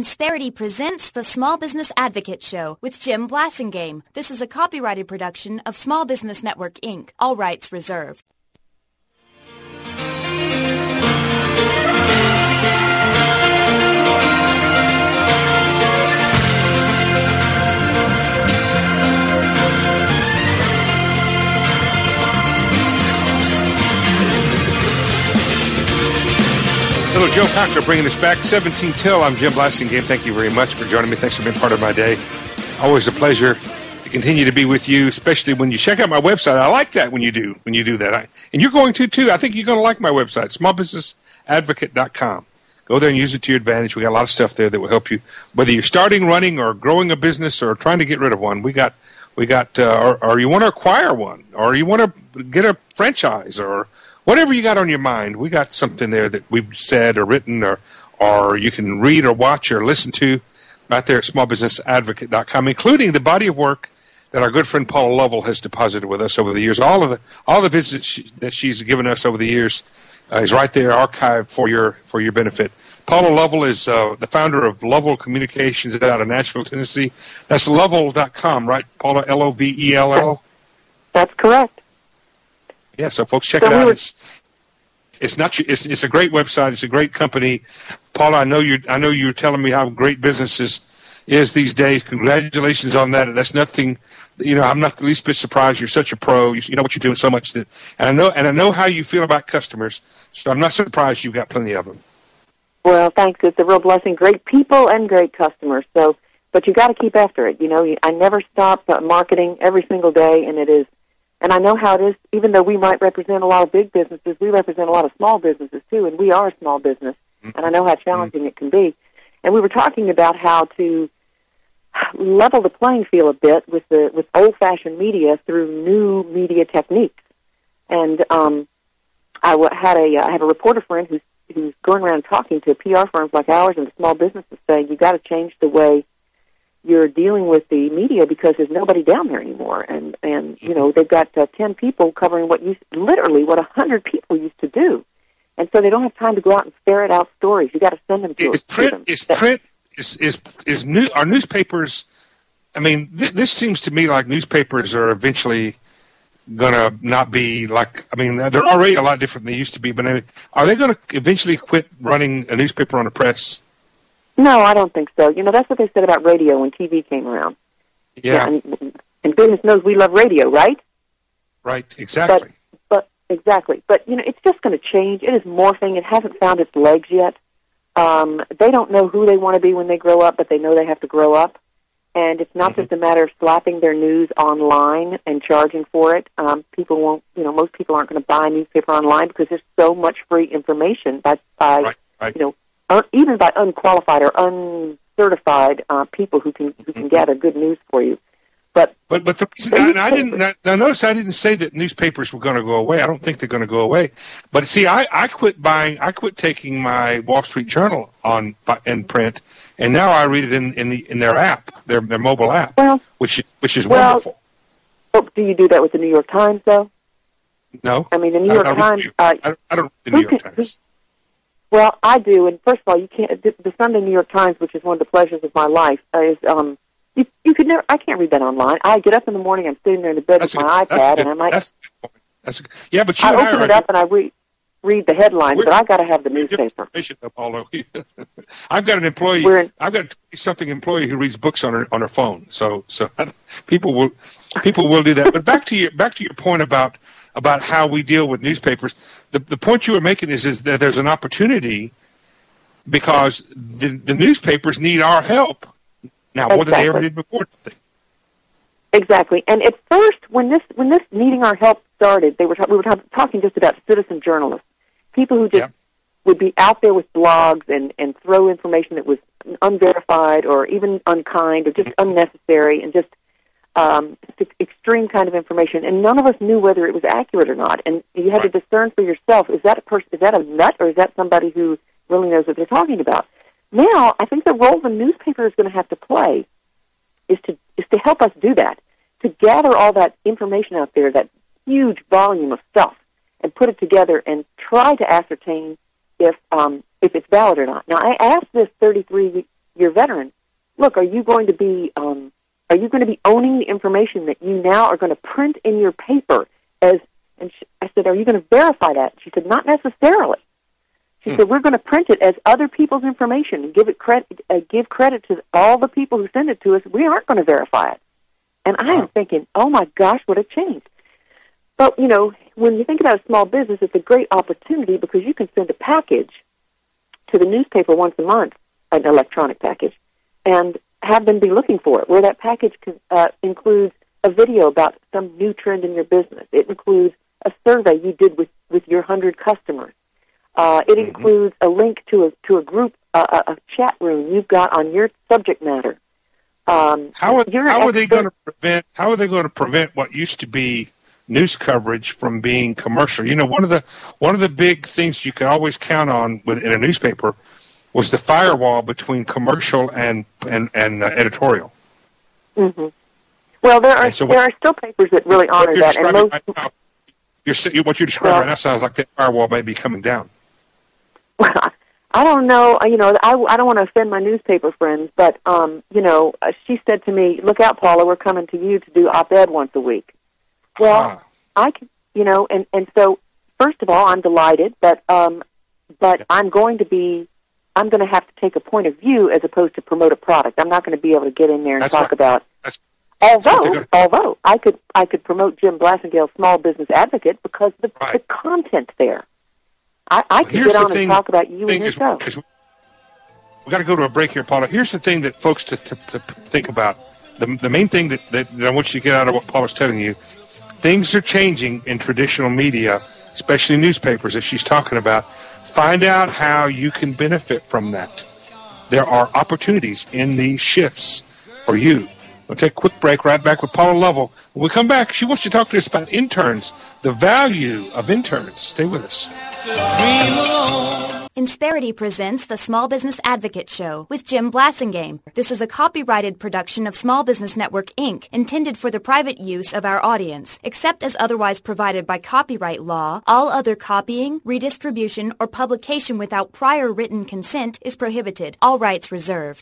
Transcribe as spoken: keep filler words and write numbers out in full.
Insperity presents the Small Business Advocate Show with Jim Blasingame. This is a copyrighted production of Small Business Network, Incorporated. All rights reserved. Little Joe Cocker bringing us back, seventeen till. I'm Jim Blasingame. Thank you very much for joining me. Thanks for being part of my day. Always a pleasure to continue to be with you, especially when you check out my website. I like that when you do when you do that. I, and you're going to, too. I think you're going to like my website, small business advocate dot com. Go there and use it to your advantage. We got a lot of stuff there that will help you, whether you're starting, running, or growing a business or trying to get rid of one. We got, we got, uh, or, or you want to acquire one, or you want to get a franchise, or whatever you got on your mind, we got something there that we've said or written or or you can read or watch or listen to right there at small business advocate dot com, including the body of work that our good friend Paula Lovell has deposited with us over the years. All of the all the visits she, that she's given us over the years uh, is right there, archived for your for your benefit. Paula Lovell is uh, the founder of Lovell Communications out of Nashville, Tennessee. That's lovell dot com, right, Paula? L O V E L L? That's correct. Yeah, so folks, check so it out. We were, it's it's not it's it's a great website. It's a great company. Paula, I know you I know you're telling me how great business is, is these days. Congratulations on that. That's nothing. You know, I'm not the least bit surprised. You're such a pro. You, you know what you're doing so much that, and I know and I know how you feel about customers. So I'm not surprised you've got plenty of them. Well, thanks. It's a real blessing. Great people and great customers. So, but you got to keep after it. You know, I never stop uh, marketing every single day, and it is. And I know how it is, even though we might represent a lot of big businesses, we represent a lot of small businesses, too, and we are a small business, mm-hmm. and I know how challenging mm-hmm. it can be. And we were talking about how to level the playing field a bit with the with old-fashioned media through new media techniques. And um, I w- had a, I have a reporter friend who's, who's going around talking to P R firms like ours and small businesses saying, you've got to change the way you're dealing with the media because there's nobody down there anymore, and and you know they've got uh, ten people covering what used literally what a hundred people used to do, and so they don't have time to go out and ferret out stories. You got to send them to, is to print, them. Is print is is is new? Are newspapers? I mean, th- this seems to me like newspapers are eventually going to not be like. I mean, they're already a lot different than they used to be, but I mean, are they going to eventually quit running a newspaper on a press? No, I don't think so. You know, that's what they said about radio when T V came around. Yeah. yeah and, and goodness knows we love radio, right? Right, exactly. But, but exactly. But, you know, it's just going to change. It is morphing. It hasn't found its legs yet. Um, they don't know who they want to be when they grow up, but they know they have to grow up. And it's not mm-hmm. just a matter of slapping their news online and charging for it. Um, people won't, you know, most people aren't going to buy a newspaper online because there's so much free information by, by right, right. you know, even by unqualified or uncertified uh, people who can who can gather good news for you. But but but the reason I, I didn't now notice I didn't say that newspapers were going to go away. I don't think they're going to go away. But see, I, I quit buying. I quit taking my Wall Street Journal on in print, and now I read it in, in the in their app, their their mobile app, well, which is which is well, wonderful. Oh, do you do that with the New York Times though? No, I mean the New York I, I Times. Read, uh, I, I don't read the New York can, Times. Well, I do, and first of all, you can't. The, the Sunday New York Times, which is one of the pleasures of my life, uh, is um, you, you could never. I can't read that online. I get up in the morning, I'm sitting there in the bed that's with a, my iPad, and I might. That's, that's a, yeah, but you I and open I it are, up and I read read the headlines, but I got to have the newspaper. Though, I've got an employee. In, I've got a something employee who reads books on her on her phone. So so people will people will do that. But back to your back to your point about about how we deal with newspapers. The the point you were making is is that there's an opportunity. Because the, the newspapers need our help now more exactly. than they ever did before. Exactly. And at first, when this when this needing our help started, they were ta- we were ta- talking just about citizen journalists, people who just yeah. would be out there with blogs and, and throw information that was unverified or even unkind or just mm-hmm. unnecessary and just um, extreme kind of information. And none of us knew whether it was accurate or not. And you had right. to discern for yourself: is that a person? Is that a nut, or is that somebody who really knows what they're talking about? Now, I think the role the newspaper is going to have to play is to is to help us do that, to gather all that information out there, that huge volume of stuff, and put it together and try to ascertain if um, if it's valid or not. Now, I asked this thirty-three your veterans, look, are you going to be um, are you going to be owning the information that you now are going to print in your paper as? And she, I said, are you going to verify that? She said, not necessarily. She hmm. said, we're going to print it as other people's information and give it credit, uh, give credit to all the people who send it to us. We aren't going to verify it. And I am thinking, oh my gosh, what a change. But, you know, when you think about a small business, it's a great opportunity because you can send a package to the newspaper once a month, an electronic package, and have them be looking for it, where that package can, uh, includes a video about some new trend in your business. It includes a survey you did with, with your hundred customers. Uh, it mm-hmm. includes a link to a to a group, uh, a, a chat room you've got on your subject matter. Um, how are, how are they going to prevent? How are they going to prevent what used to be news coverage from being commercial? You know, one of the one of the big things you could always count on with, in a newspaper was the firewall between commercial and and, and uh, editorial. Mm-hmm. Well, there are so there what, are still papers that really honor that, and most. Right now, you're, what you're describing well, right now sounds like that firewall may be coming down. Well, I don't know. You know, I, I don't want to offend my newspaper friends, but um, you know, uh, she said to me, "Look out, Paula, we're coming to you to do op-ed once a week." Well, ah. I can, you know, and and so first of all, I'm delighted, but um, but yeah. I'm going to be, I'm going to have to take a point of view as opposed to promote a product. I'm not going to be able to get in there and That's talk right. about. That's Although, although I could, I could promote Jim Blassingale, Small Business Advocate, because the, right. the content there. I, I well, could get on thing, and talk about you and your show. We've got to go to a break here, Paula. Here's the thing that folks to, to, to think about. The, the main thing that, that, that I want you to get out of what Paula's telling you, things are changing in traditional media, especially newspapers, as she's talking about. Find out how you can benefit from that. There are opportunities in these shifts for you. We'll take a quick break, right back with Paula Lovell. When we come back, she wants to talk to us about interns, the value of interns. Stay with us. Insperity presents the Small Business Advocate Show with Jim Blassingame. This is a copyrighted production of Small Business Network, Incorporated, intended for the private use of our audience. Except as otherwise provided by copyright law, all other copying, redistribution, or publication without prior written consent is prohibited. All rights reserved.